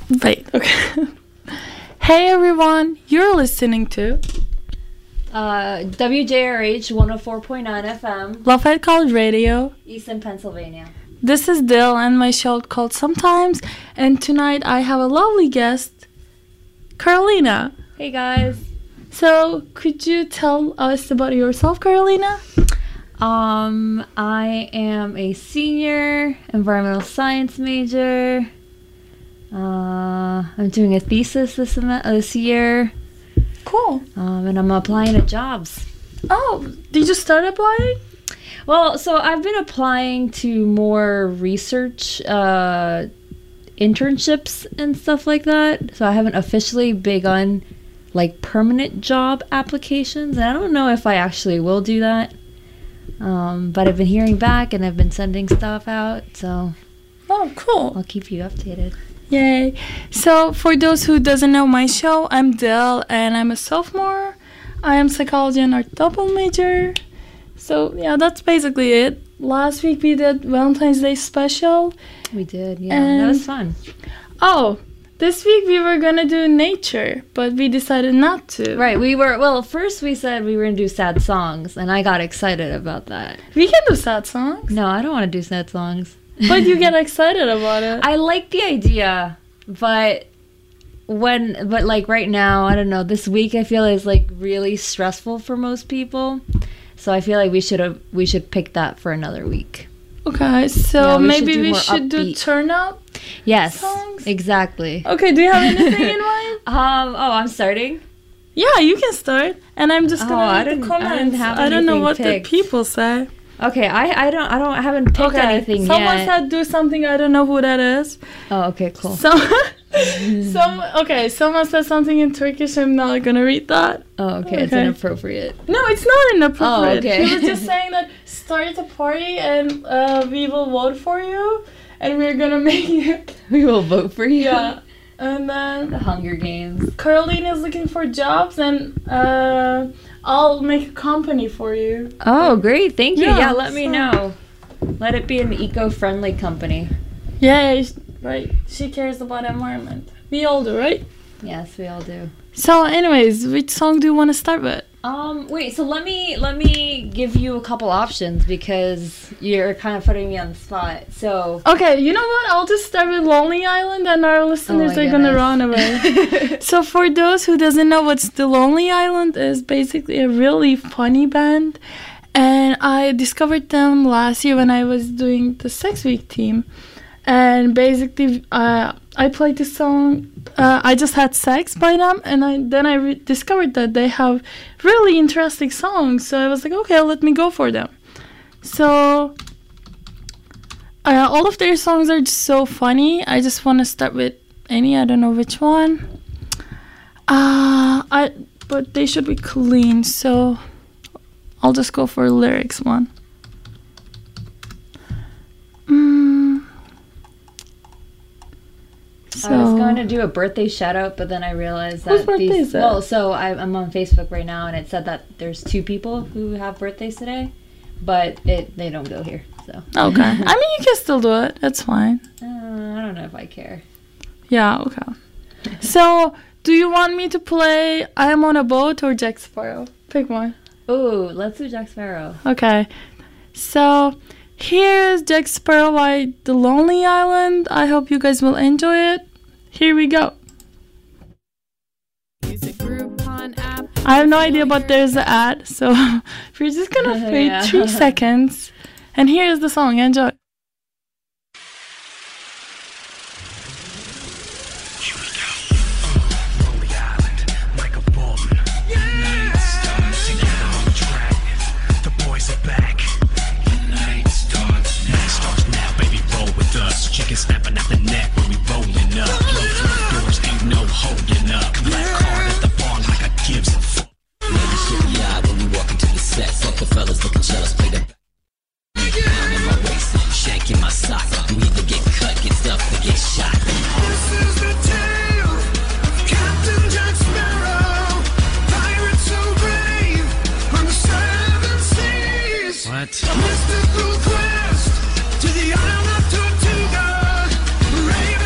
Wait, okay. Hey everyone, you're listening to WJRH 104.9 FM, Lafayette College Radio, Easton, Pennsylvania. This is Dill and my show called Sometimes, and tonight I have a lovely guest, Carolina. Hey guys. So, could you tell us about yourself, Carolina? I am a senior environmental science major. I'm doing a thesis this year. Cool. And I'm applying to jobs. Oh, did you start applying? Well, so I've been applying to more research internships and stuff like that. So I haven't officially begun like permanent job applications. And I don't know if I actually will do that. But I've been hearing back and I've been sending stuff out. So oh, cool. I'll keep you updated. Yay. So for those who doesn't know my show, I'm Dill and I'm a sophomore. I am psychology and art double major. So yeah, that's basically it. Last week we did Valentine's Day special. We did, yeah. And that was fun. Oh, this week we were gonna do nature, but we decided not to. Right, first we said we were gonna do sad songs, and I got excited about that. We can do sad songs. No, I don't want to do sad songs. But you get excited about it. I like the idea, but like right now, I don't know, this week I feel is like really stressful for most people. So I feel like we should pick that for another week. Okay, so maybe we should do turn up. Yes, songs? Exactly. Okay, do you have anything in mind? I'm starting. Yeah, you can start, and I'm just gonna read the comments. I don't know what picked. the people say. Okay, I haven't picked anything yet. Someone said do something. I don't know who that is. Oh, okay, cool. Someone said something in Turkish. I'm not gonna read that. Oh, okay. It's inappropriate. No, it's not inappropriate. Oh, okay. He was just saying that start a party and we will vote for you, and we're gonna make you. We will vote for you. Yeah. And then the Hunger Games. Caroline is looking for jobs, and I'll make a company for you. Oh, great! Thank you. Yeah, let me so know. Let it be an eco-friendly company. Yeah, right. She cares about environment. We all do, right? Yes, we all do. So, anyways, which song do you want to start with? Wait. So let me give you a couple options because you're kind of putting me on the spot. So okay, you know what? I'll just start with Lonely Island, and our listeners are gonna run away. So for those who doesn't know what's the Lonely Island is, basically a really funny band, and I discovered them last year when I was doing the Sex Week team, and basically I played the song I Just Had Sex by them, and I discovered that they have really interesting songs, so I was like, okay, let me go for them. So all of their songs are just so funny. I just want to start with I don't know which one. But they should be clean, so I'll just go for lyrics one. So, I was going to do a birthday shout out, but then I realized that I'm on Facebook right now, and it said that there's 2 people who have birthdays today, but they don't go here. So okay, I mean you can still do it. That's fine. I don't know if I care. Yeah. Okay. So, do you want me to play "I Am on a Boat" or Jack Sparrow? Pick one. Ooh, let's do Jack Sparrow. Okay. So. Here's Jack Sparrow by The Lonely Island. I hope you guys will enjoy it. Here we go. I have no idea, but there's an ad, so we're just gonna wait 3 seconds. And here's the song. Enjoy. Snapping at the neck when we rolling up. Blow through the doors, ain't no holding up. Black card at the bar like I gives a fuck. Yeah, when we walk into the set, fuck the fellas looking jealous, play the pound in my waist, shank in my sock. You either get cut, get stuffed, or get shot. This is the tale of Captain Jack Sparrow, pirate so brave on the 7 seas. What? A mystical quest to the island of Tortuga. Ray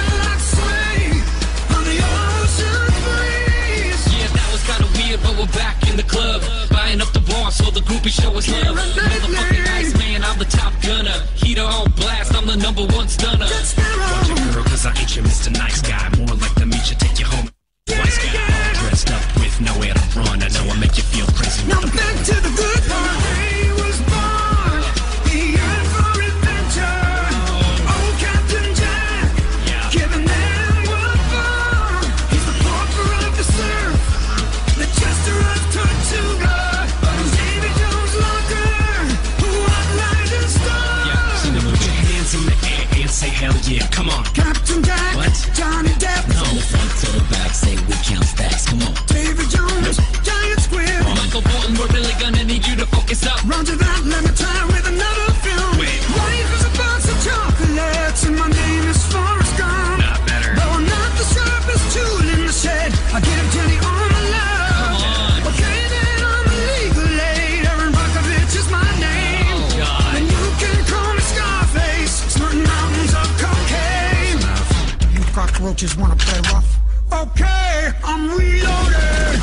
the number one stunner. Watch it, girl, cause I ain't your Mr. Nice Guy. More like the meet you, take you home. Twice guy, all dressed up with nowhere to run. I know I make you feel crazy. Now back to the good part. He was born, he yearned for adventure. Oh, Captain Jack, giving them what fun. He's the pauper of the surf, the jester of Tortuga, Davy Jones' locker, who outlined and star. Yeah, seen the move your hands in the air and say hell yeah. Come on, Captain Jack, what? Johnny Depp, From the front to the back, say we count stacks. Come on, Davy Jones, Giant Squid. Michael Bolton, we're really gonna need you to focus up. Roger that, let me try with another film. Wait. Life is a box of chocolates and my name is Forrest Gump. Not better. Though I'm not the sharpest tool in the shed, I give Jenny all my love. Come on. Okay, then I'm a legal aid. Aaron Brockovich is my name. Oh, God. And you can call me Scarface, snorting mountains of cocaine. You cockroaches wanna play rough? Okay, I'm reloaded.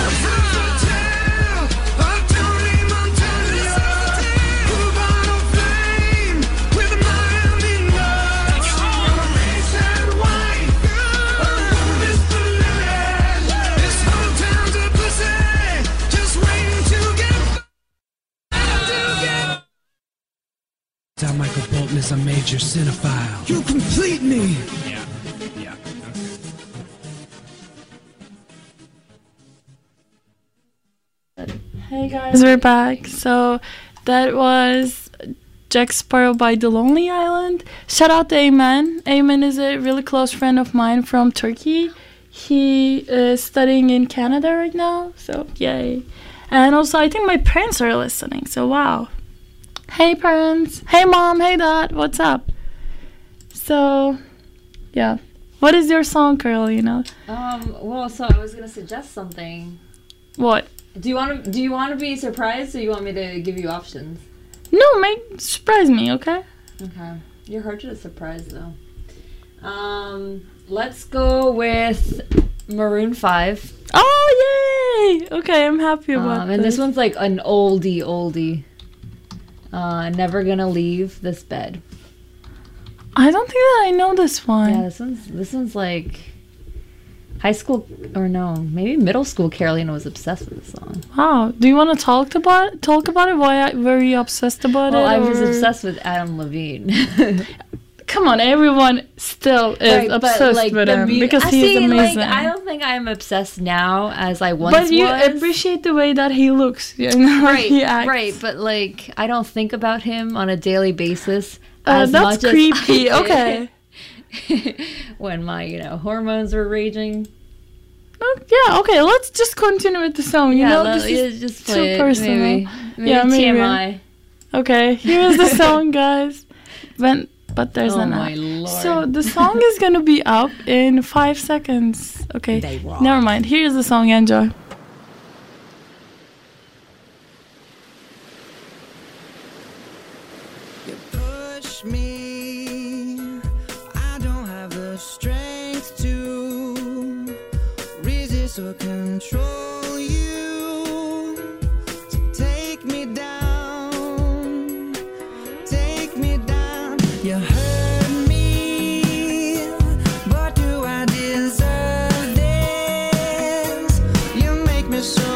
Michael Bolton is a major cinephile. You complete me. Yeah. Hey guys, we're back. So that was Jack Sparrow by The Lonely Island. Shout out to Ayman. Ayman is a really close friend of mine from Turkey. He is studying in Canada right now, so yay. And also I think my parents are listening, so wow. Hey parents, hey mom, hey dad, what's up? So yeah, what is your song, Carolina? Well, so I was gonna suggest something. What? Do you want to be surprised, or you want me to give you options? No, surprise me, okay? Okay, you're hard to surprise though. Let's go with Maroon 5. Oh yay! Okay, I'm happy about and this one's like an oldie. Never Gonna Leave This Bed. I don't think that I know this one. Yeah, this one's like high school, or no, maybe middle school. Carolina was obsessed with this song. Wow. Do you want to talk about it? Why were you obsessed about it? Well, I was obsessed with Adam Levine. Come on, everyone still is obsessed with him because he's amazing. Like, I don't think I'm obsessed now as I once was. But you appreciate the way that he looks, you know, right? he acts. Right, but like I don't think about him on a daily basis as that's much creepy. as I okay. When my hormones were raging. Oh, yeah. Okay. Let's just continue with the song. You know, this is just too personal. Maybe TMI. Okay. Here's the song, guys. But there's an my Lord. So the song is gonna be up in 5 seconds. Okay. Never mind. Here's the song. Enjoy. You push me. I don't have the strength to resist or control you. So take me down. Take me down. You hurt me, but do I deserve this? You make me so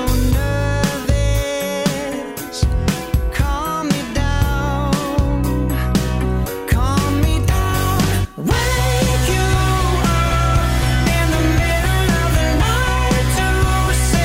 nervous. Calm me down, calm me down. Wake you up in the middle of the night to say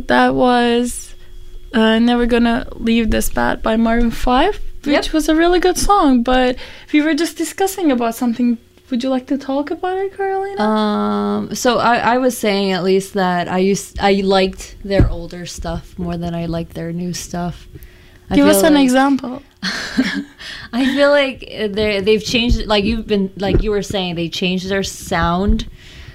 that was Never Gonna Leave This Bad by Maroon 5, which was a really good song. But we were just discussing about something. Would you like to talk about it, Carolina? So I was saying at least that I liked their older stuff more than I liked their new stuff. Give us an example. I feel like they've changed, like you were saying, they changed their sound.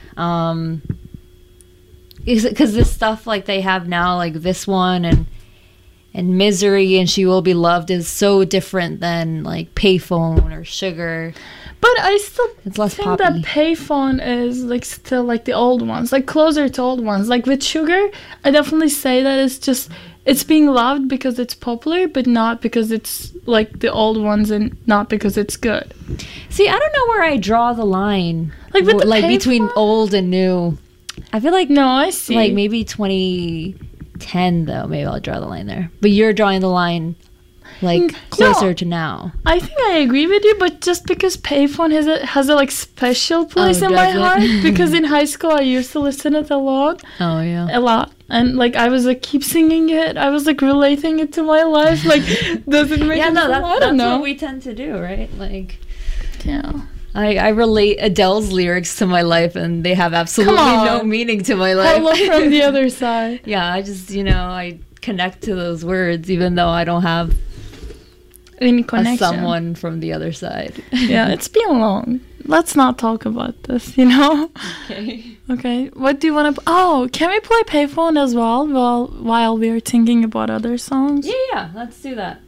Because the stuff like they have now, like this one and Misery and She Will Be Loved, is so different than like Payphone or Sugar. But I still It's less think poppy. that Payphone is like still like the old ones, like closer to old ones. Like with Sugar, I definitely say that it's being loved because it's popular, but not because it's like the old ones and not because it's good. See, I don't know where I draw the line, Like with the between Payphone? old and new. I feel like No, I see. like maybe 2010 though. Maybe I'll draw the line there. But you're drawing the line like closer to now. I think I agree with you, but just because Payphone has a like special place in my does it? heart, because in high school I used to listen it a lot, Oh yeah. and like I was like keep singing it. I was like relating it to my life. Like, does it make Yeah, sense? no, I that's don't know. what we tend to do, right? Like, Yeah. I relate Adele's lyrics to my life, and they have absolutely Come no on. meaning to my life. Hello from the other side. Yeah, I just I connect to those words, even though I don't have Any a connection? someone from the other side. Yeah, it's been long. Let's not talk about this. You know. Okay. Okay. What do you want to? Oh, can we play Payphone as well while we're thinking about other songs? Yeah, let's do that.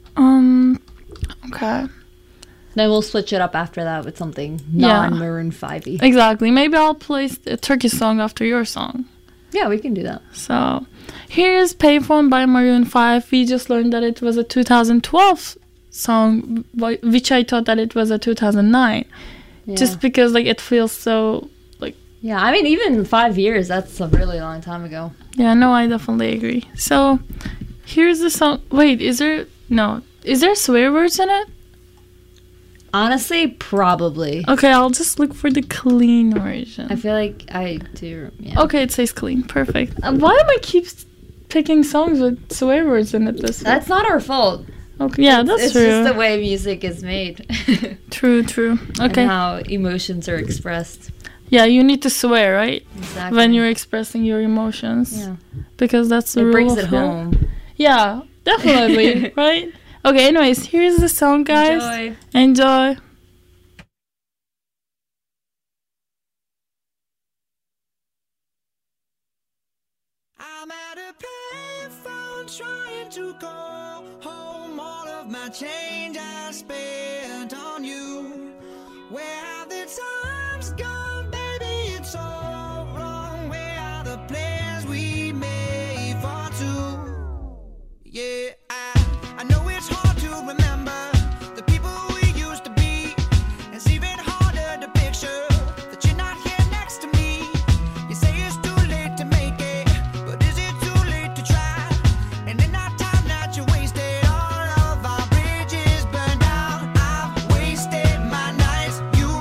Okay. Then we'll switch it up after that with something Yeah. non-Maroon 5-y. Exactly. Maybe I'll play a Turkish song after your song. Yeah, we can do that. So, here's Payphone by Maroon 5. We just learned that it was a 2012 song, which I thought that it was a 2009. Yeah. Just because, like, it feels so, like... Yeah, I mean, even 5 years, that's a really long time ago. Yeah, no, I definitely agree. So, here's the song... Wait, is there... No. Is there swear words in it? Honestly, probably. Okay, I'll just look for the clean version. I feel like I do. Yeah. Okay, it says clean. Perfect. Why am I keep picking songs with swear words in it this way? That's not our fault. Okay, yeah, that's It's true. just the way music is made. True. Okay. And how emotions are expressed. Yeah, you need to swear, right? Exactly. When you're expressing your emotions. Yeah. Because that's the It rule brings of it it. home. Yeah, definitely, right? Okay, anyways, here's the song, guys. Enjoy. I'm at a payphone trying to call home. All of my change I spent on you. Where have the times gone, baby? It's all wrong. Where are the plans we made for two? Yeah, I know it's hard to remember the people we used to be. It's even harder to picture that you're not here next to me. You say it's too late to make it, but is it too late to try? And in that time that you wasted, all of our bridges burned down. I've wasted my nights, you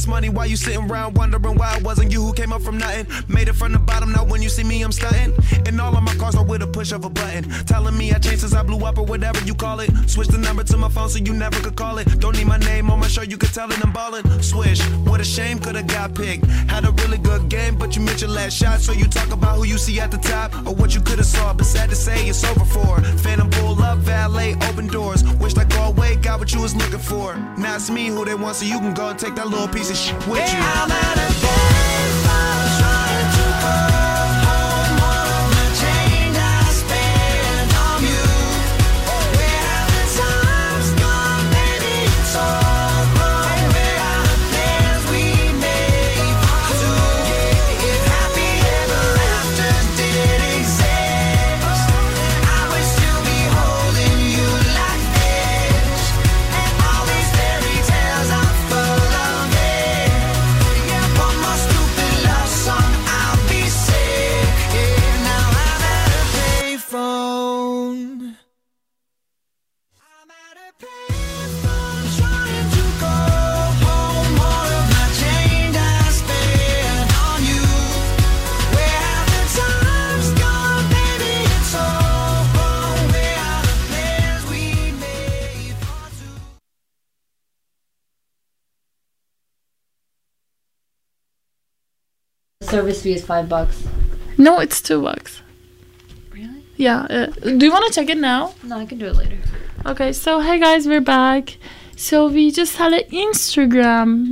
us money while you sitting around wondering why it wasn't you who came up from nothing. Made it from the bottom, now when you see me, I'm stunting. And all of my cars are with a push of a button. Telling me I changed since I blew up or whatever you call it. Switch the number to my phone so you never could call it. Don't need my name on my show, you could tell it I'm ballin'. Swish, what a shame, could've got picked. Had a really good game, but you missed your last shot. So you talk about who you see at the top or what you could've saw. But sad to say, it's over for. Phantom pull up, valet, open doors. Wished I go away, got what you was looking for. Now it's me who they want, so you can go and take that little piece of shit with you. I'm at a payphone trying to call home. All of the change I spent on you. Where have the times gone, baby? It's all wrong. Where are the plans we made for two? If happy ever after did exist, I would still be holding you like this. And all these fairy tales are full of it. Yeah, one more stupid love song, I'll be sick. Yeah, now I'm at a payphone. I'm at a payphone trying to go home. All of my change I spent on you. Where have the times gone, baby? It's all wrong. Where are the plans we made for two? Service fee is $5. No, it's $2. Really? Yeah. Do you want to check it now? No, I can do it later. Okay, so hey guys, we're back. So we just had an Instagram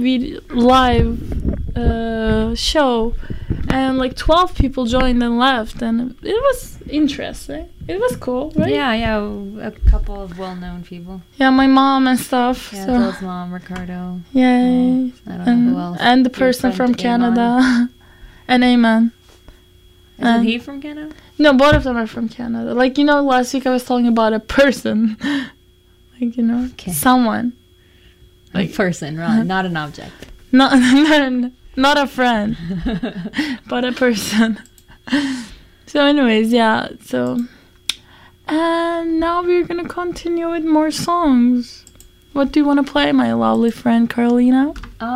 live show, and like 12 people joined and left, and it was interesting. It was cool, right? Yeah, a couple of well-known people. Yeah, my mom and stuff. Yeah, so Phil's mom, Ricardo. yay. I don't know who else. And the Your person from friend Amon. Canada. And Amen. Isn't he from Canada? No, both of them are from Canada. Like, you know, last week I was talking about a person. Like, you know, Okay. someone. A person, right? Not an object. Not a friend, but a person. So anyways, yeah, so. And now we're gonna continue with more songs. What do you want to play, my lovely friend Carolina?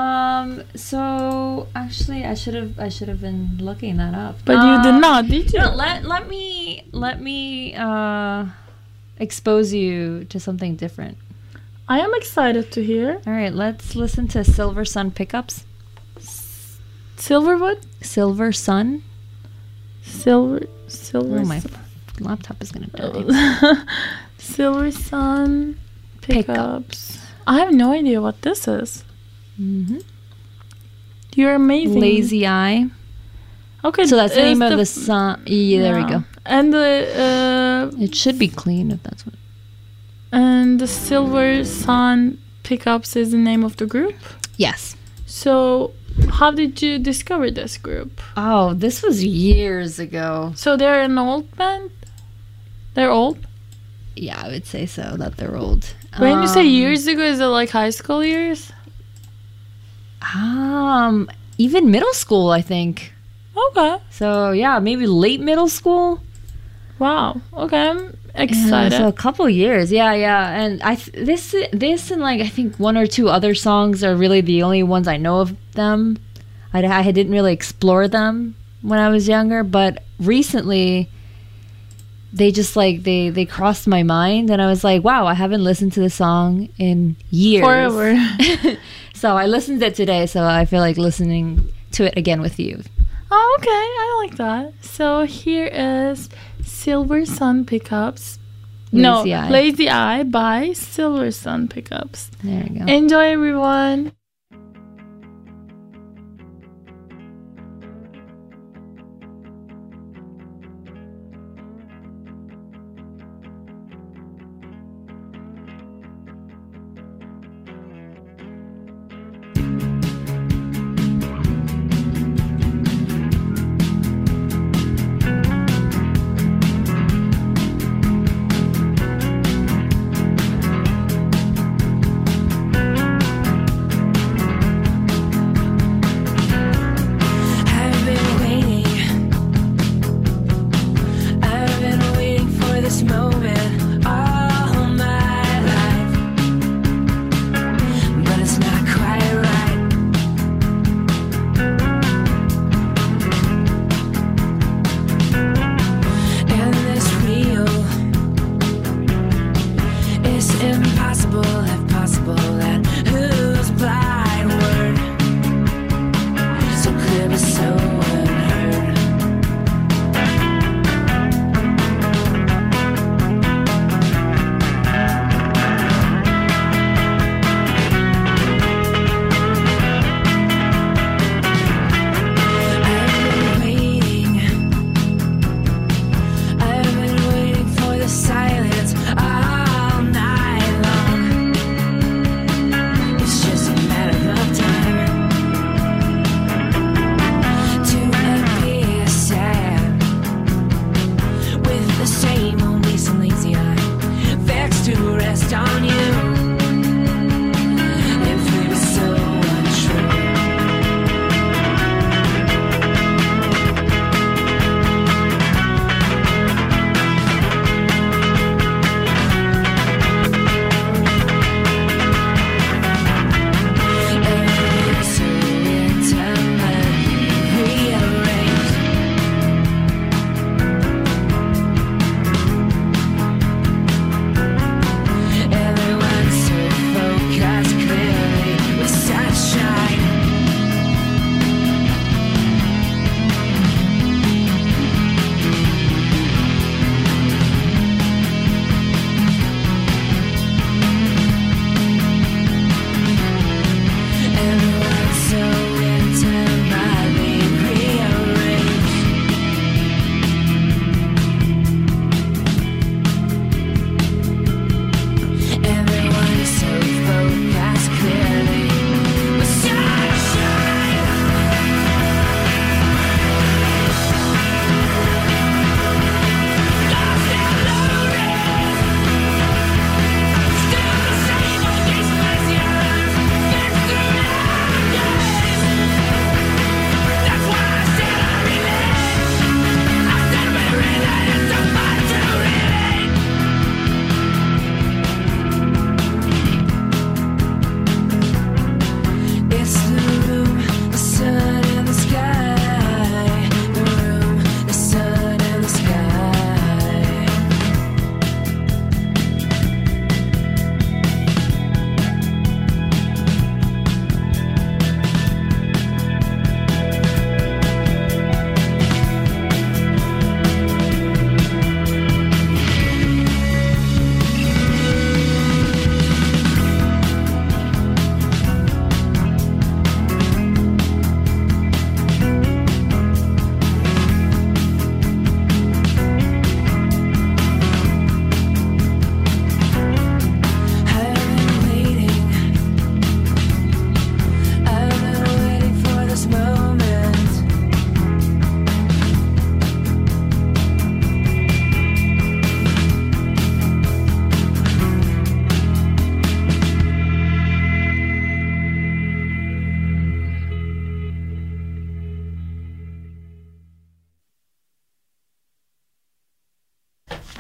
So actually, I should have been looking that up. But you did not, did you? No, let me expose you to something different. I am excited to hear. All right, let's listen to Silver Sun Pickups. Silverwood? Silver Sun. Silver Oh, my Sun. laptop is gonna die. Silver Sun Pickups. I have no idea what this is. Mm-hmm. You're amazing. Lazy Eye. Okay, So that's the is name of the song. Yeah, there we go. And the It should be clean if that's what. and the Silver Sun Pickups is the name of the group. Yes. So, how did you discover this group? Oh, this was years ago. So they're an old band. They're old. Yeah, I would say so. That they're old. When you say years ago, is it like high school years? Even middle school, I think. Okay. So yeah, maybe late middle school. Wow. Okay, I'm Yeah, excited. so a couple years, yeah. And this and like I think one or two other songs are really the only ones I know of them. I didn't really explore them when I was younger, but recently they just like they crossed my mind, and I was like, wow, I haven't listened to the song in years. Forever. So I listened to it today, so I feel like listening to it again with you. Oh, okay. I like that. So here is Silver Sun Pickups. Lazy Eye. Lazy Eye by Silver Sun Pickups. There you go. Enjoy, everyone.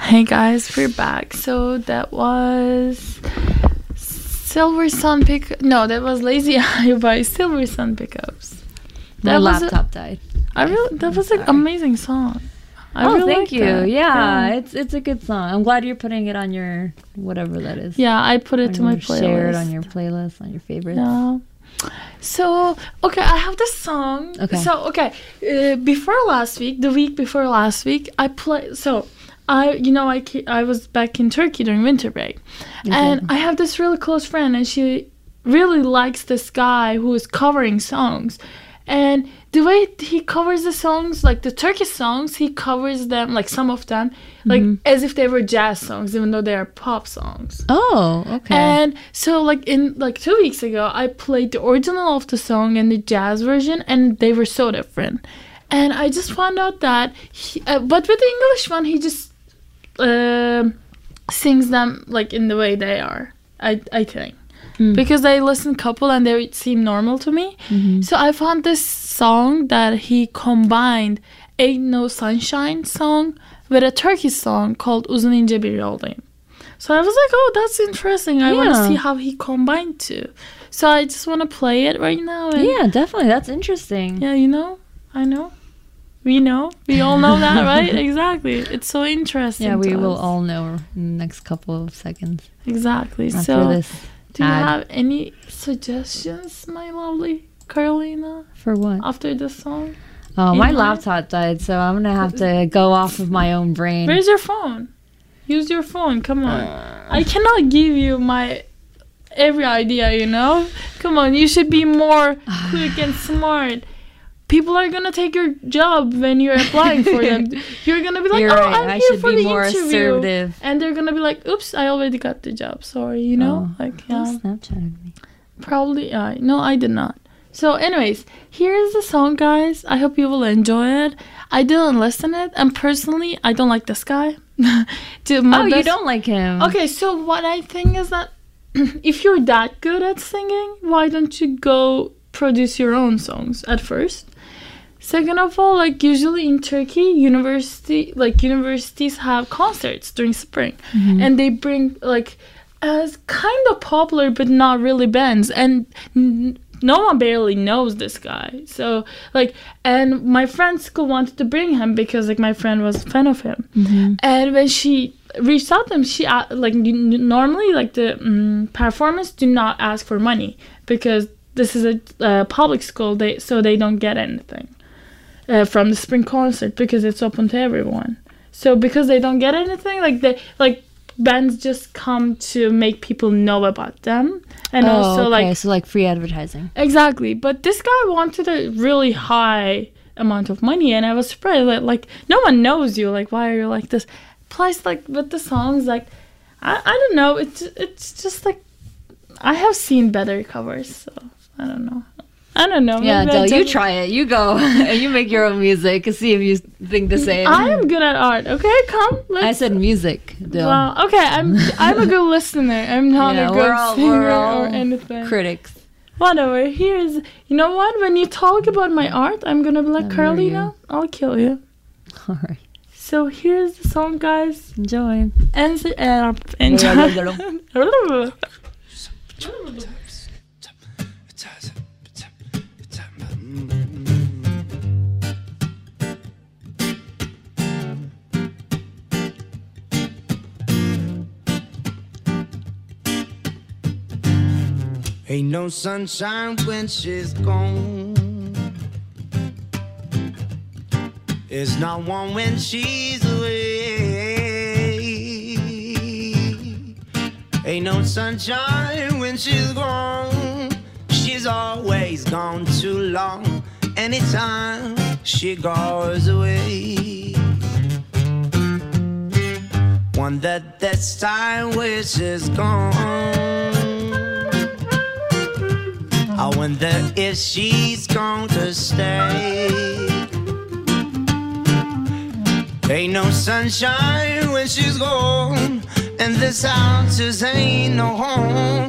Hey guys, we're back. So that was Silver Sun Pick. No, that was Lazy Eye by Silver Sun Pickups. My That was laptop died. that was an amazing song. I Oh, really thank liked you. that. Yeah, it's a good song. I'm glad you're putting it on your whatever that is. Yeah, I put it to my playlist. Share it on your playlist, on your favorites. Yeah. So okay, I have this song. Okay. So okay, the week before last week, I played. So I was back in Turkey during winter break, and I have this really close friend, and she really likes this guy who is covering songs, and the way he covers the songs, like the Turkish songs, he covers them, like some of them, like as if they were jazz songs, even though they are pop songs. Oh, okay. And so, like 2 weeks ago, I played the original of the song and the jazz version, and they were so different. And I just found out that, but with the English one, he just sings them like in the way they are. I think. Because I listened couple and they seem normal to me. So I found this song that he combined Ain't No Sunshine song with a Turkish song called Uzun İnce Bir Yoldayım. So I was like, oh, that's interesting. I want to Yeah. see how he combined two. So I just want to play it right now. And Yeah, definitely. That's interesting. yeah, I know. We know. We all know that, right? Exactly. It's so interesting. Yeah, we to will us. all know in the next couple of seconds Exactly. after So this. do you ad. have any suggestions, my lovely Carolina, For what? after this song? Oh, in my mind? laptop died, so I'm gonna have to go off of my own brain. Where's your phone? Use your phone. Come on. I cannot give you my every idea, Come on, you should be more quick and smart. People are gonna take your job when you're applying for them. You're gonna be like, You're oh, right. I'm I here should for be the more interview. assertive. And they're gonna be like, oops, I already got the job. Sorry, Oh, Like, you yeah. Snapchatted me. Probably, no, I did not. So, anyways, here's the song, guys. I hope you will enjoy it. I didn't listen it, and personally, I don't like this guy. You don't like him? Okay, so what I think is that if you're that good at singing, why don't you go produce your own songs at first? Second of all, like usually in Turkey, universities have concerts during spring, and they bring like as kind of popular but not really bands, and no one barely knows this guy. So and my friend's school wanted to bring him because like my friend was a fan of him, and when she reached out to him, she normally like the performers do not ask for money because this is a public school, so they don't get anything from the spring concert because it's open to everyone. So because they don't get anything, bands just come to make people know about them, and also so like free advertising. exactly. But this guy wanted a really high amount of money, and I was surprised that like no one knows you. Like, why are you like this? Plus, like with the songs, like I don't know. It's just like I have seen better covers, so I don't know. Yeah, Maybe Del, you just- try it. You go and you make your own music and see if you think the same. I am good at art. Okay, come. Let's. I said music, Del. Well, okay. I'm a good listener. I'm not Yeah, a good we're singer all or anything. Critics. Whatever. Here's. You know what? When you talk about my art, I'm gonna be like, I know Carolina, I'll kill you. All right. So here's the song, guys. Enjoy. Enjoy. Ain't no sunshine when she's gone. It's not warm when she's away. Ain't no sunshine when she's gone. She's always gone too long. Anytime she goes away. Wonder this time where she's gone. I wonder if she's going to stay. Ain't no sunshine when she's gone, and this house just ain't no home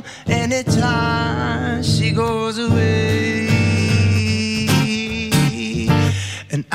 anytime she goes away. And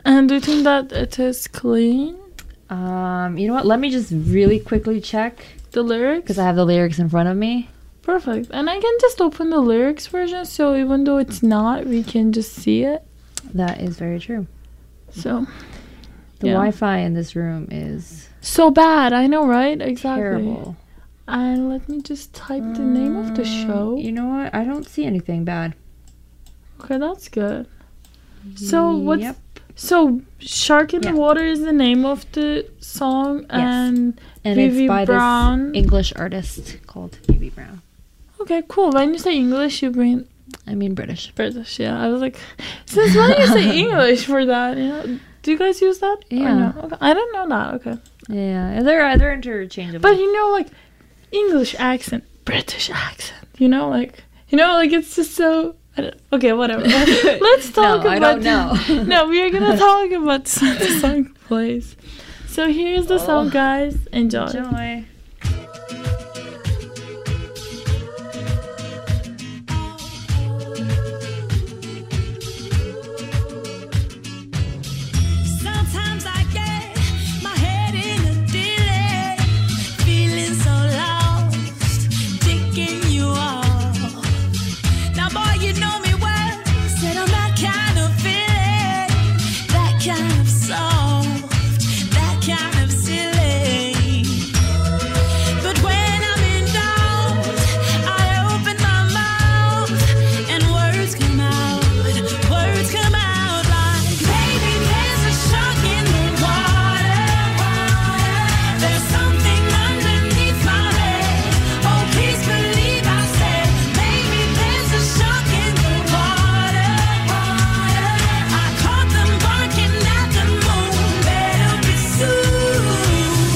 And do you think that it is clean? You know what? Let me just really quickly check The lyrics? because I have the lyrics in front of me. Perfect. And I can just open the lyrics version, so even though it's not, we can just see it. That is very true. So, The yeah. Wi-Fi in this room is So bad, I know, right? Exactly. terrible. And let me just type the name of the show. You know what? I don't see anything bad. Okay, that's good. So what's Yep. so Shark in Yeah. the Water is the name of the song, and And Vivi it's by Brown. this English artist called Vivi Brown. Okay, cool. When you say English, you bring I mean British. British. Yeah, I was like, since when you say English for that? You know, do you guys use that? Or Yeah. no? Okay. I don't know that. Okay, Yeah, they're interchangeable. but you know, like English accent, British accent. Like it's just so. Okay, whatever. Let's talk No, about. I don't know. No, we are gonna talk about the song plays. So here's the song, guys. Enjoy. Enjoy. Sometimes I get my head in a delay, feeling so lost, thinking you off. Now, boy, you know me well. Said I'm that kind of feeling, that kind of soft, that kind of silly. But when I'm in doubt, I open my mouth and words come out like, baby, there's a shark in the water. There's something underneath my bed. Oh, please believe I said, baby, there's a shark in the water. I caught them barking at the moon. Better be soon.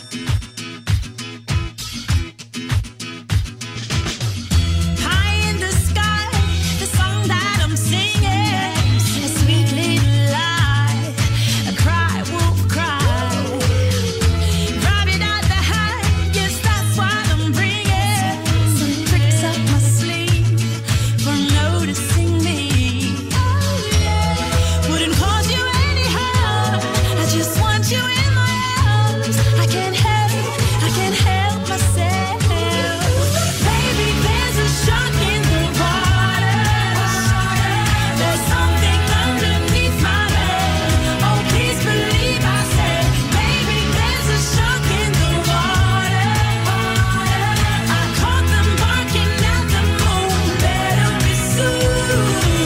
High in the sky, the song that I'm singing, a sweet little lie, a cry wolf cry. Rabbit out the hat, yes, that's what I'm bringing. Some tricks up my sleeve for noticing me. Wouldn't cause you any harm, I just want you in my arms. I can't help myself. Baby, there's a shark in the water. There's something underneath my bed. Oh, please believe I said, baby, there's a shark in the water. I caught them barking at the moon. Better be soon.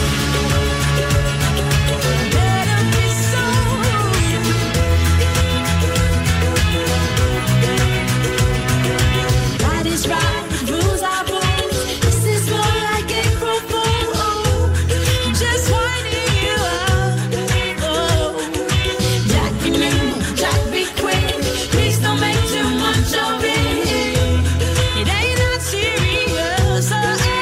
Better be soon. Right is right, rules are rules. This is more like a propos. Just winding you up. Oh, Jack be nimble, Jack be quick. Please don't make too much of it. It ain't that serious.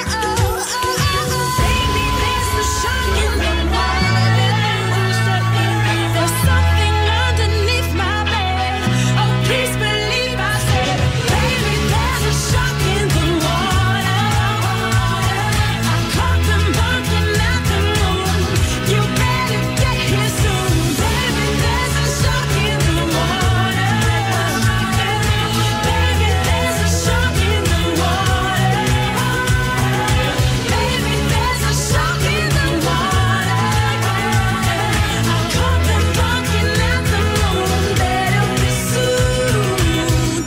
Baby, there's a shark in the water. There's something underneath my bed. Oh, please believe I said, baby, there's a shark in the water. I caught them barking at the moon. You better get here soon. Baby, there's a shark in the water. Baby, there's a shark in the water. Baby, there's a shark in the water. I caught them barking at the moon. Better be soon.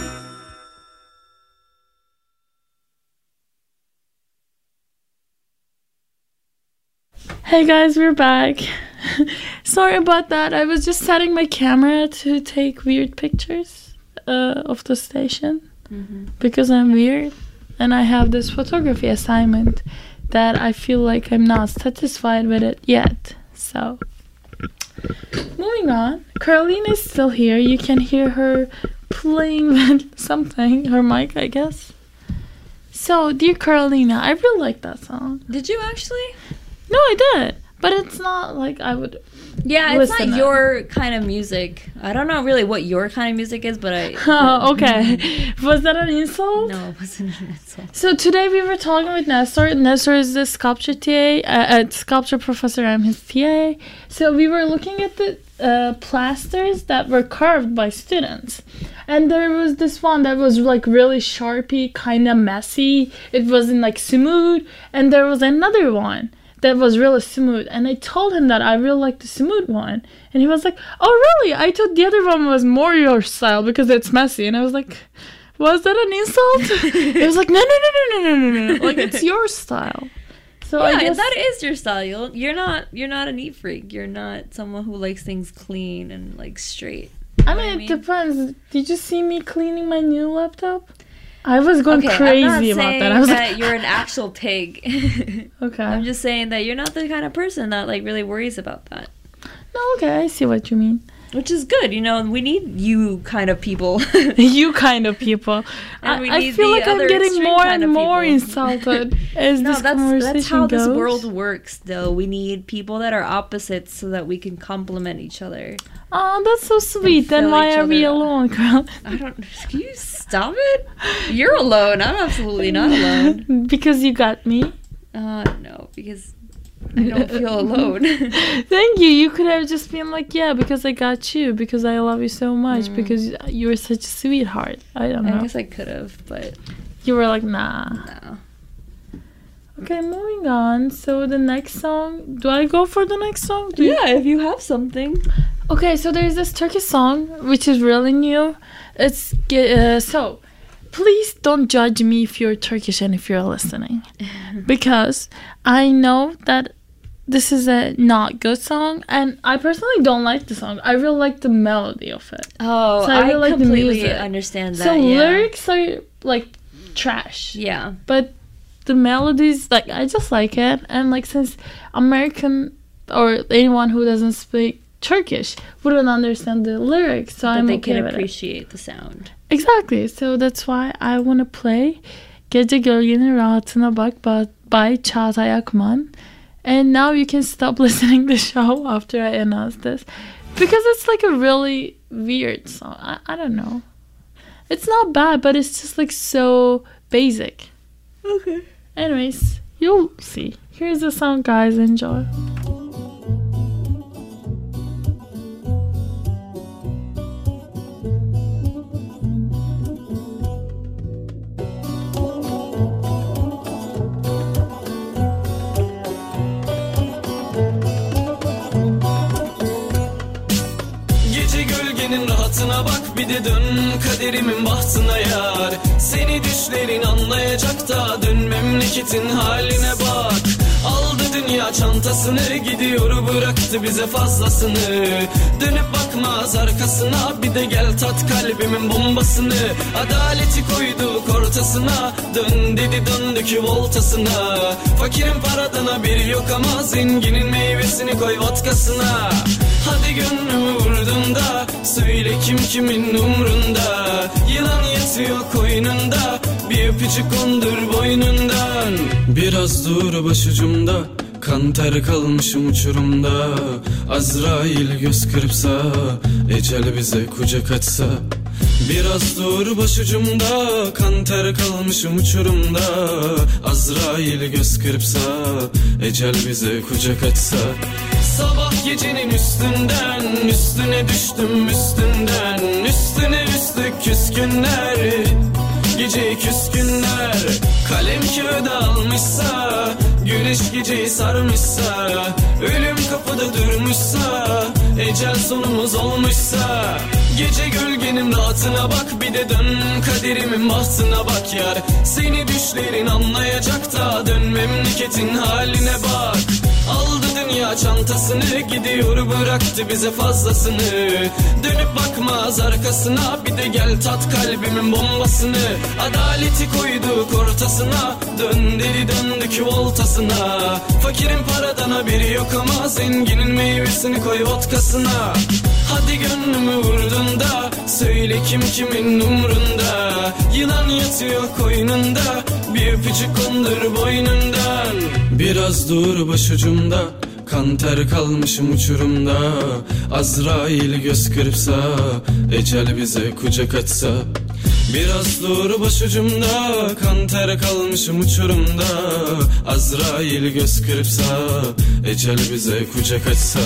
Hey guys, we're back. Sorry about that. I was just setting my camera to take weird pictures of the station because I'm weird and I have this photography assignment that I feel like I'm not satisfied with it yet. So, moving on. Caroline is still here. You can hear her playing with something, her mic, I guess. So, dear Carolina, I really like that song. Did you actually? No, I did. But it's not like I would Yeah, it's Listen not up. your kind of music. I don't know really what your kind of music is, but I... Oh, okay. Was that an insult? No, it wasn't an insult. So today we were talking with Nestor. Nestor is the sculpture TA, sculpture professor. I'm his TA. So we were looking at the plasters that were carved by students. And there was this one that was like really sharpie, kind of messy. It wasn't like smooth. And there was another one that was really smooth. And I told him that I really like the smooth one. And he was like, oh, really? I thought the other one was more your style because it's messy. And I was like, was that an insult? It was like, no. Like, it's your style. So I Yeah, guess that is your style. You're not a neat freak. You're not someone who likes things clean and like straight. I mean, it depends. Did you see me cleaning my new laptop? I was going Okay, crazy I'm not about saying that. I was that like, you're an actual pig. okay. I'm just saying that you're not the kind of person that like really worries about that. No, okay, I see what you mean. Which is good, you know. We need you kind of people. You kind of people. And we I need feel the like I'm other getting extreme more kind and of more people. insulted as No, this conversation that's how goes. this world works, though. We need people that are opposites so that we can complement each other. Oh, that's so sweet. Then fill why each are we other up. alone, girl? I don't. Can you stop it? You're alone. I'm absolutely not alone. Because you got me. No, because I don't feel alone. Thank you. You could have just been like, yeah, because I got you, because I love you so much, because you were such a sweetheart. I don't know. I guess I could have, but You were like, nah. no. Okay, moving on. So the next song, do I go for the next song? Do you- Yeah, if you have something. Okay, so there's this Turkish song which is really new. It's so please don't judge me if you're Turkish and if you're listening, because I know that this is a not good song, and I personally don't like the song. I really like the melody of it. Oh, So I I really like the completely music. understand that. So yeah. lyrics are like trash. Yeah. But the melodies, like, I just like it. And like, since American or anyone who doesn't speak Turkish wouldn't understand the lyrics, so But I'm they okay can with it. appreciate the sound. Exactly. So that's why I want to play Gece Gölgenin Rahatına Bak by Çağatay Akman. And now you can stop listening to the show after I announce this, because it's like a really weird song. I don't know. It's not bad, but it's just like so basic. Okay. Anyways, you'll see. Here's the song, guys. Enjoy. Gece gölgenin rahatına bak, bir de dön kaderimin bahtına yar. Seni düşlerin anlayacak da dön memleketin haline bak. Aldı dünya çantasını, gidiyor bıraktı bize fazlasını. Dönüp bakmaz arkasına, bir de gel tat kalbimin bombasını. Adaleti koyduk ortasına, dön dedi döndük voltasına. Fakirin paradan haberi yok ama zenginin meyvesini koy vodkasına. Hadi gönlümü vurdun da söyle kim kimin umrunda. Yılan yatıyor koynunda, bir öpücük kondur boynundan. Biraz dur başucumda, kan ter kalmışım uçurumda. Azrail göz kırpsa, ecel bize kucak açsa. Biraz dur başucumda, kan ter kalmışım uçurumda. Azrail göz kırpsa, ecel bize kucak açsa. Sabah gecenin üstünden, üstüne düştüm üstünden. Üstüne üstlük küskünler, gece küskünler. Kalem kağıda almışsa, güneş geceyi sarmışsa. Ölüm kapıda durmuşsa, ecel sonumuz olmuşsa. Gece gölgenin rahatına bak, bir de dön kaderimin bahtına bak yar. Seni düşlerin anlayacak da dön memleketin haline bak. Aldı dünya çantasını, gidiyor bıraktı bize fazlasını. Dönüp bakmaz arkasına, bir de gel tat kalbimin bombasını. Adaleti koyduk ortasına, dön dedi döndük voltasına. Fakirin paradan haberi yok ama zenginin meyvesini koy vodkasına. Hadi gönlümü vurdun da söyle kim kimin umrunda. Yılan yatıyor koynunda, bir öpücük kondur boynundan. Biraz dur başucumda, Kan ter kalmışım uçurumda, Azrail göz kırpsa, ecel bize kucak açsa. Biraz dur başucumda, kan ter kalmışım uçurumda, Azrail göz kırpsa, ecel bize kucak açsa.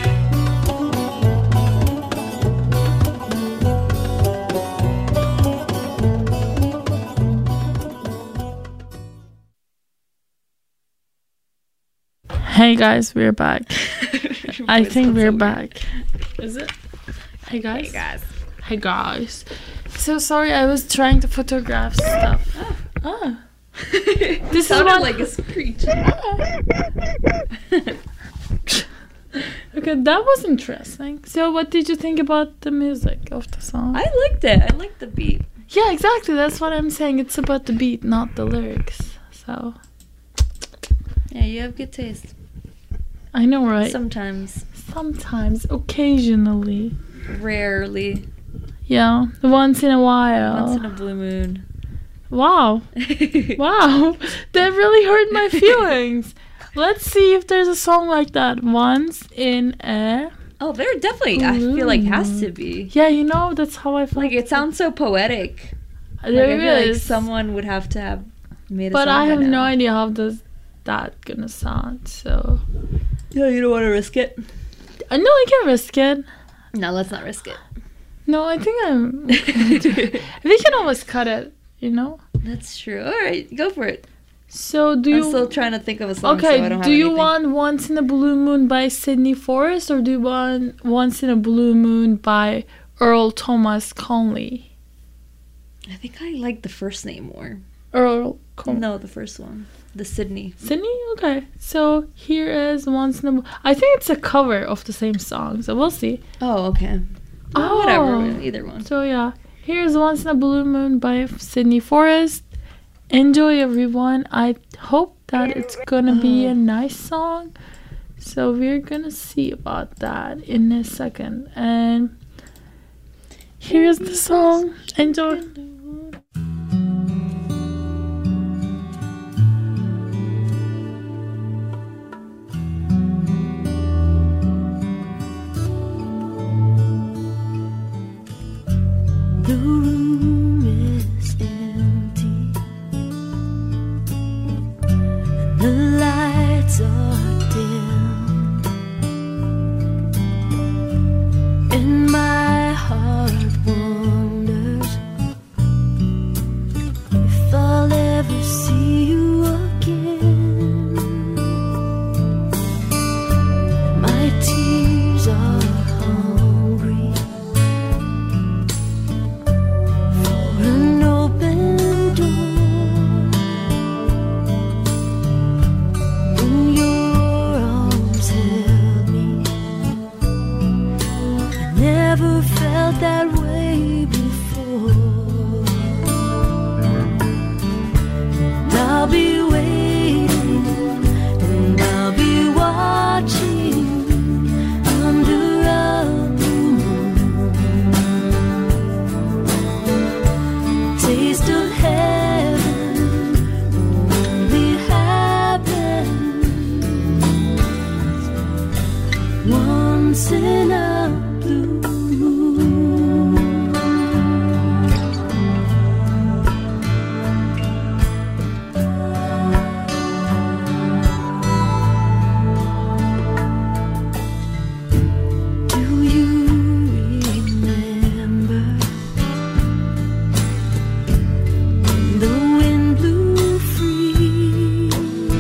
Hey guys, we're back. I think we're back. Is it? Hey guys. Hey guys. Hey guys. So sorry, I was trying to photograph stuff. Ah. This Sounded is what, like a screech. Okay, that was interesting. So what did you think about the music of the song? I liked it. I liked the beat. Yeah, exactly. That's what I'm saying. It's about the beat, not the lyrics. So Yeah, you have good taste. I know, right? Sometimes. Sometimes, occasionally. Rarely. Yeah, once in a while. Once in a blue moon. Wow. Wow. That really hurt my feelings. Let's see if there's a song like that. Once in a... Oh, there definitely, I feel like has to be. Yeah, you know, that's how I feel. Like, it sounds so poetic. There Like, I feel like is. someone would have to have made a But song I by have now. no idea how does that gonna sound, so... Yeah, you don't want to risk it? I know I can risk it. No, let's not risk it. No, I think I'm... We can always cut it, you know? That's true. All right, go for it. So do I'm you... still trying to think of a song, Okay, so I don't have do you anything. want Once in a Blue Moon by Sydney Forrest, or do you want Once in a Blue Moon by Earl Thomas Conley? I think I like the first name more. Earl Conley. No, the first one. The Sydney. Sydney? Okay. So here is Once in a... I think it's a cover of the same song, so we'll see. Oh, okay. Oh. Whatever, either one. So yeah, here's Once in a Blue Moon by Sydney Forrest. Enjoy, everyone. I hope that it's gonna be a nice song. So we're gonna see about that in a second. And here's the song. Enjoy. The room is empty, and the lights are dim, and my heart wonders if I'll ever see you again. My tears are hungry for an open door. When your arms held me, I never felt that way before. And I'll be waiting, and I'll be watching under a blue moon. Taste of heaven only happens once in a blue moon. Do you remember when the wind blew free?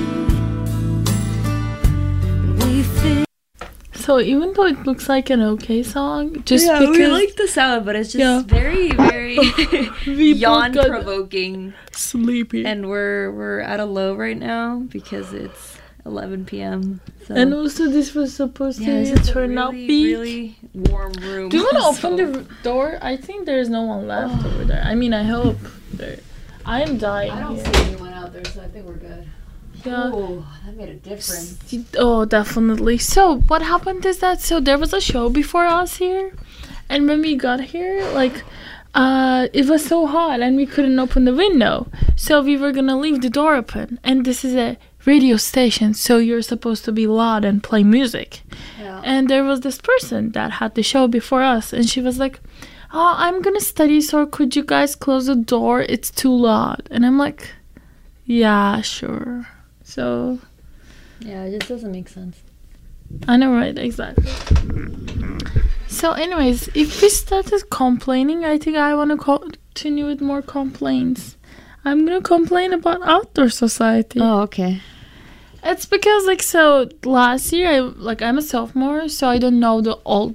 We fit. So even though it looks like an okay song, just Yeah, because we like the sound, but it's just Yeah. very, very We both got yawn-provoking. sleepy. And we're at a low right now because it's 11 p.m. So. And also this was supposed yeah, to it's a turn out really, peak. really warm room. Do you want to open so- the door? I think there's no one left over there. I mean, I hope. There. I am dying I don't here. see anyone out there, so I think we're good. Yeah. Oh, that made a difference. Oh, definitely. So what happened is that there was a show before us here, and when we got here, like, it was so hot and we couldn't open the window, so we were gonna leave the door open. And this is a radio station, so you're supposed to be loud and play music. Yeah. And there was this person that had the show before us, and she was like, "Oh, I'm gonna study, so could you guys close the door? It's too loud." And I'm like, "Yeah, sure." So Yeah, it just doesn't make sense. I know, right? Exactly. So anyways, if we started complaining, I think I want to continue with more complaints. I'm gonna complain about Outdoor Society. Oh, okay. It's because, like, so last year, I'm a sophomore, so I don't know the old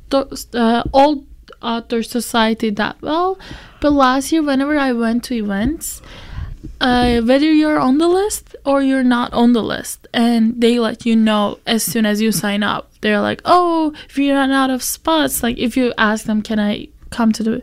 Outdoor Society that well. But last year, whenever I went to events, whether you're on the list or you're not on the list, and they let you know as soon as you sign up. They're like, "Oh, if you run out of spots," like if you ask them, "Can I come to the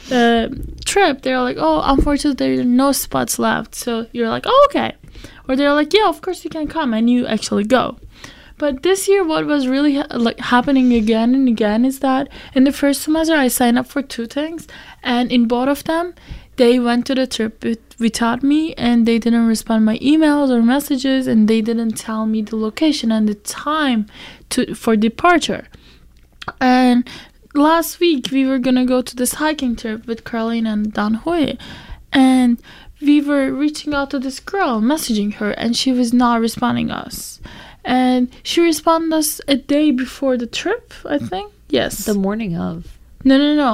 trip?" They're like, "Oh, unfortunately, there are no spots left." So you're like, "Oh, okay." Or they're like, "Yeah, of course you can come," and you actually go. But this year, what was really happening again and again is that in the first semester, I signed up for 2 things, and in both of them, they went to the trip without me, and they didn't respond my emails or messages, and they didn't tell me the location and the time for departure. And last week, we were gonna go to this hiking trip with Caroline and Dan Hui, and we were reaching out to this girl, messaging her, and she was not responding us. And she responded us a day before the trip, I think. Yes. The morning of. No.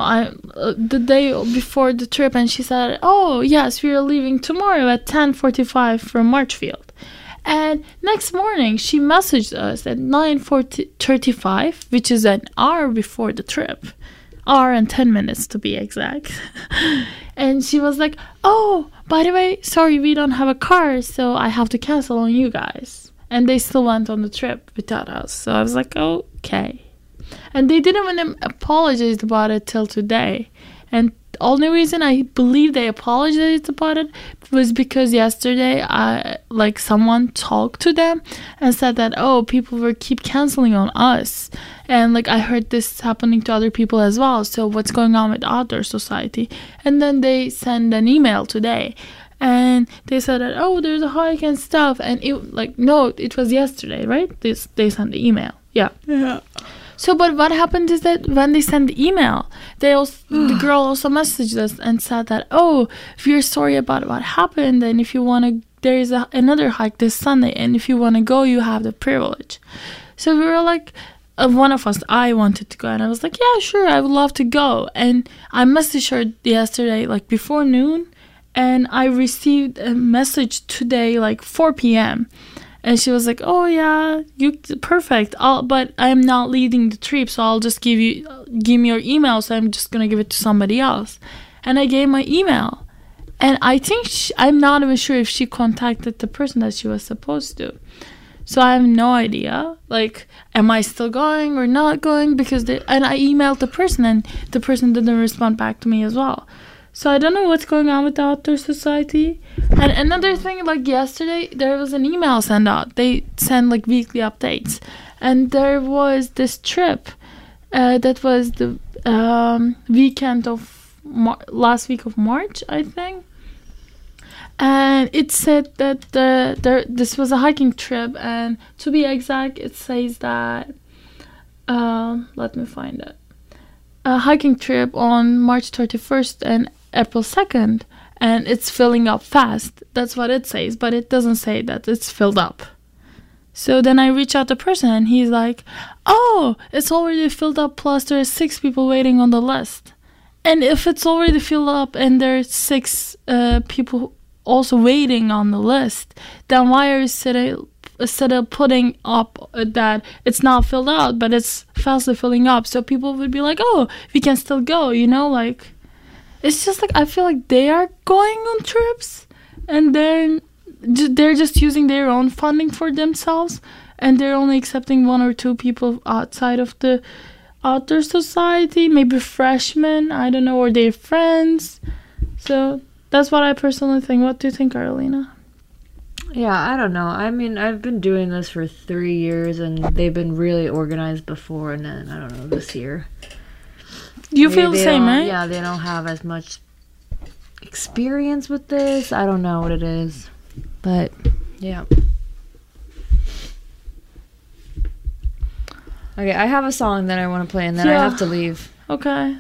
The day before the trip, and she said, "Oh, yes, we are leaving tomorrow at 10:45 from Marchfield." And next morning, she messaged us at 9:35, which is an hour before the trip. Hour and 10 minutes to be exact. And she was like, "Oh, by the way, sorry, we don't have a car, so I have to cancel on you guys." And they still went on the trip without us. So I was like, okay. And they didn't even apologize about it till today. And the only reason I believe they apologized about it was because yesterday someone talked to them and said that, "Oh, people were keep canceling on us." And I heard this happening to other people as well. So what's going on with Outdoor Society? And then they sent an email today. And they said that, "Oh, there's a hike and stuff." And it was yesterday, right? They sent the email. Yeah. So, but what happened is that when they sent the email, the girl also messaged us and said that, "Oh, if you're sorry about what happened, and if you want to, there is another hike this Sunday, and if you want to go, you have the privilege." So we were like, one of us, I wanted to go, and I was like, "Yeah, sure, I would love to go." And I messaged her yesterday, before noon, and I received a message today, 4 p.m. And she was like, "Oh yeah, you perfect. But I'm not leading the trip, so I'll just give me your email. So I'm just gonna give it to somebody else." And I gave my email, and I think I'm not even sure if she contacted the person that she was supposed to. So I have no idea. Am I still going or not going? And I emailed the person, and the person didn't respond back to me as well. So I don't know what's going on with the Outdoor Society. And another thing, yesterday, there was an email sent out. They send weekly updates. And there was this trip that was the weekend of last week of March, I think. And it said that this was a hiking trip. And to be exact, it says that, let me find it. A hiking trip on March 31st and April 2nd, and it's filling up fast. That's what it says, but it doesn't say that it's filled up. So then I reach out to the person, and he's like, "Oh, it's already filled up, plus there's 6 people waiting on the list." And if it's already filled up and there's 6 people also waiting on the list, then why are you instead of putting up that it's not filled out, but it's fastly filling up, so people would be like, "Oh, we can still go," It's just I feel like they are going on trips, and they're just using their own funding for themselves, and they're only accepting 1 or 2 people outside of the Outdoor Society, maybe freshmen, I don't know, or their friends. So that's what I personally think. What do you think, Carolina? Yeah, I don't know. I mean, I've been doing this for 3 years, and they've been really organized before, and then, I don't know, this year. You feel the same, right? Yeah, they don't have as much experience with this. I don't know what it is. But, yeah. Okay, I have a song that I want to play, and then I Yeah. have to leave. Okay.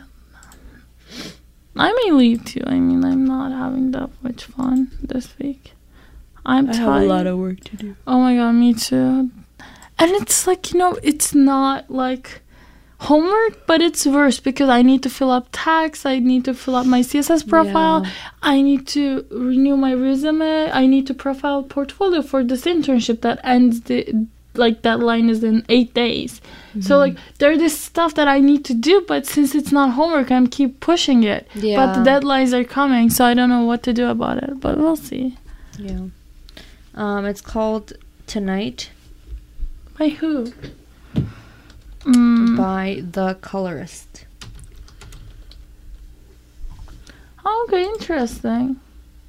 I may leave too. I mean, I'm not having that much fun this week. I'm tired. of work to do. Oh my god, me too. And it's like, it's not like homework, but it's worse because I need to fill up tags, I need to fill up my CSS profile, Yeah. I need to renew my resume, I need to profile portfolio for this internship that ends deadline is in 8 days. So like there's this stuff that I need to do, but since it's not homework, I'm keep pushing it. Yeah. But the deadlines are coming, so I don't know what to do about it, but we'll see. Yeah. It's called Tonight By who? by The Colorist. Okay, interesting.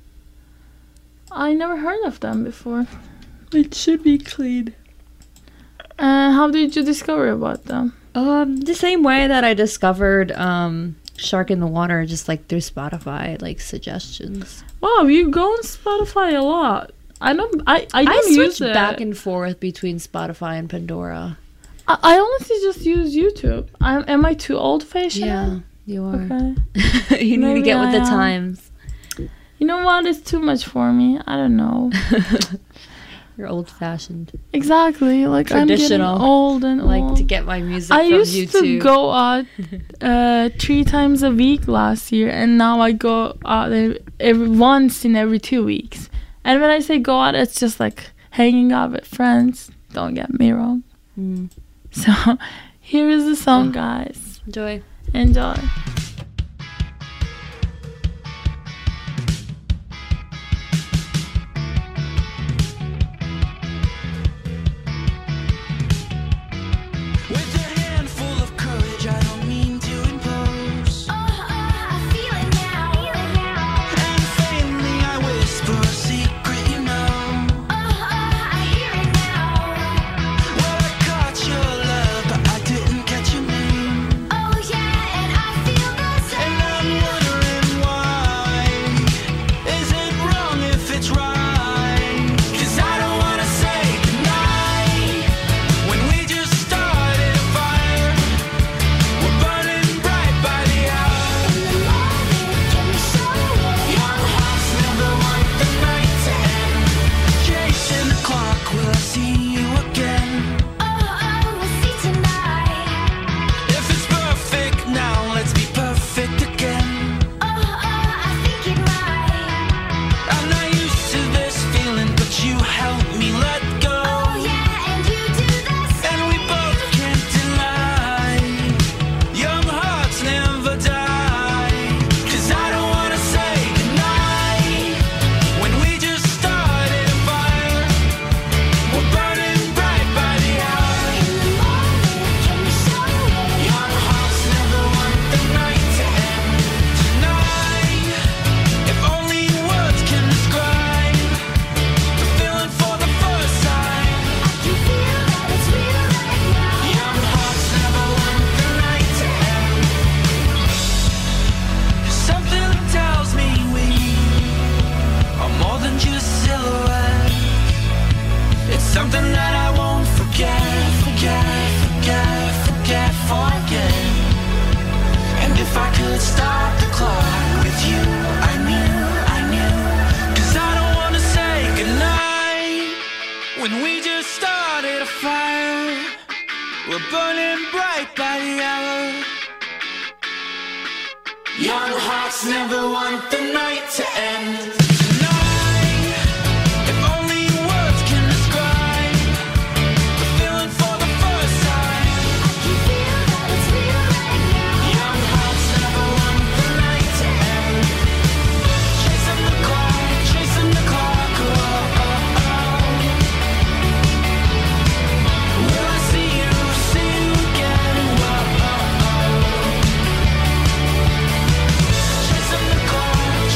I never heard of them before. It should be clean. How did you discover about them? The same way that I discovered Shark in the Water, just like through Spotify, like suggestions. Wow, you go on Spotify a lot. I don't use switch it. back and forth between Spotify and Pandora. I honestly just use YouTube. Am I too old-fashioned? Yeah, you are. Okay. You need to Maybe get with I the am. times. You know what? It's too much for me. I don't know. You're old-fashioned. Exactly. Like Traditional. I'm getting old and I like old. to get my music I from used YouTube. to go out 3 times a week last year, and now I go out once in every 2 weeks. And when I say go out, it's just like hanging out with friends. Don't get me wrong. Mm. So here is the song, guys. Enjoy. Enjoy. With a handful of courage, I don't mean to impose. I feel it now. And faintly I whisper a secret, you know. I hear it now. Well, I caught your love, but I didn't catch your name. Oh yeah, and I feel the And same. I'm wondering why. Is it wrong if it's right? 'Cause I don't wanna say goodnight when we just started a fire. We're burning bright by the hour. Young hearts never want the night to end. Chasing the clock, will I see you again? We'll see tonight. If it's perfect now, let's be perfect again. I think it might. I'm not used to this feeling, but you help me let go. Oh yeah, and you do this. And we both can't deny young hearts never die. 'Cause I don't wanna say goodnight when we just started a fire. We're burning bright by the hour. Can you show it? Young hearts never want the night to end. Tonight, if only words can describe the feeling for the first time. I can feel that it's real right now. Young hearts never want the night to end. Something tells me we are more than just silhouettes. It's something that I won't forget. And if I could stop the clock with you, I knew. 'Cause I don't wanna say goodnight when we just started a fire. We're burning bright by the hour. Young hearts never want the night to end. Tonight, if only words can describe the feeling for the first time. I can feel that it's real right now. Young hearts never want the night to end. Chasing the clock, oh, oh, oh. Will I see you again? Whoa, oh, oh. Chasing the clock,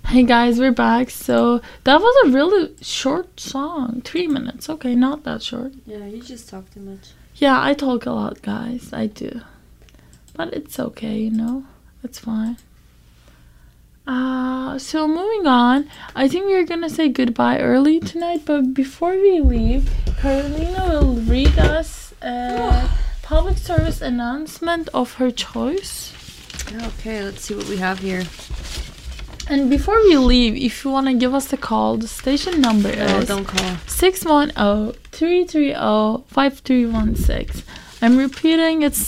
Hey guys, we're back. So that was a really short song. 3 minutes. Okay, not that short. Yeah, you just talk too much. Yeah, I talk a lot, guys. I do. But it's okay, you know. It's fine. So moving on, I think we're gonna say goodbye early tonight. But before we leave, Carolina will read us a public service announcement of her choice. Okay, let's see what we have here. And before we leave, if you want to give us the call, the station number No, is don't call. 610-330-5316. I'm repeating, it's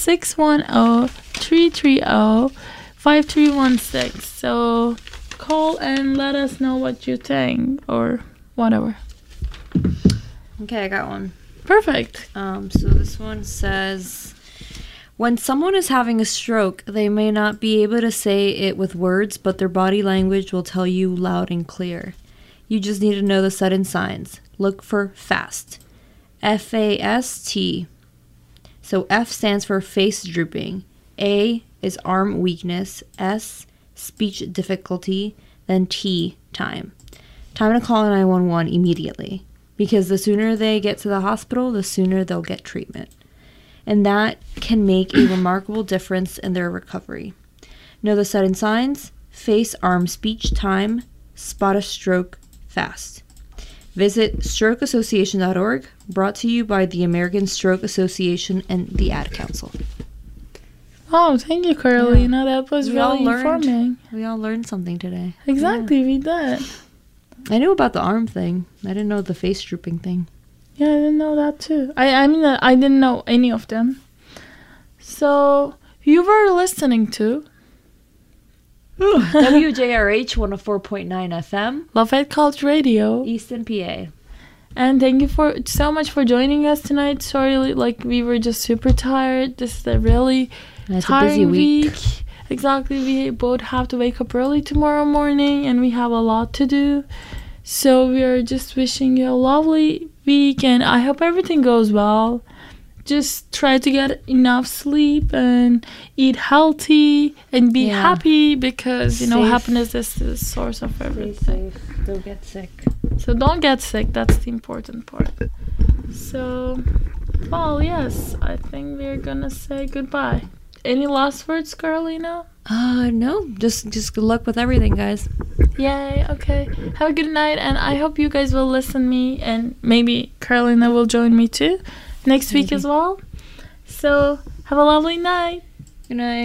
610-330-5316. So call and let us know what you think or whatever. Okay, I got one. Perfect. So this one says, when someone is having a stroke, they may not be able to say it with words, but their body language will tell you loud and clear. You just need to know the sudden signs. Look for FAST. F-A-S-T. So F stands for face drooping. A is arm weakness. S, speech difficulty. Then T, time. Time to call 911 immediately. Because the sooner they get to the hospital, the sooner they'll get treatment. And that can make a remarkable difference in their recovery. Know the sudden signs, face, arm, speech, time, spot a stroke, fast. Visit strokeassociation.org, brought to you by the American Stroke Association and the Ad Council. Oh, thank you, Carolina. That was really informing. We all learned something today. Exactly, we did. I knew about the arm thing. I didn't know the face drooping thing. Yeah, I didn't know that too. I mean, I didn't know any of them. So, you were listening to WJRH 104.9 FM, Lafayette College Radio. Easton, PA. And thank you so much for joining us tonight. Sorry, like, we were just super tired. This is a really It's a tiring busy week. Exactly. We both have to wake up early tomorrow morning, and we have a lot to do. So we are just wishing you a lovely week, and I hope everything goes well. Just try to get enough sleep and eat healthy and be happy, because, you know, Safe. happiness is the source of Stay everything. safe. Don't get sick. So don't get sick. That's the important part. So, well, yes, I think we're gonna say goodbye. Any last words, Carolina? No. Just good luck with everything, guys. Yay, okay. Have a good night, and I hope you guys will listen me, and maybe Carolina will join me too next week as well. So, have a lovely night. Good night.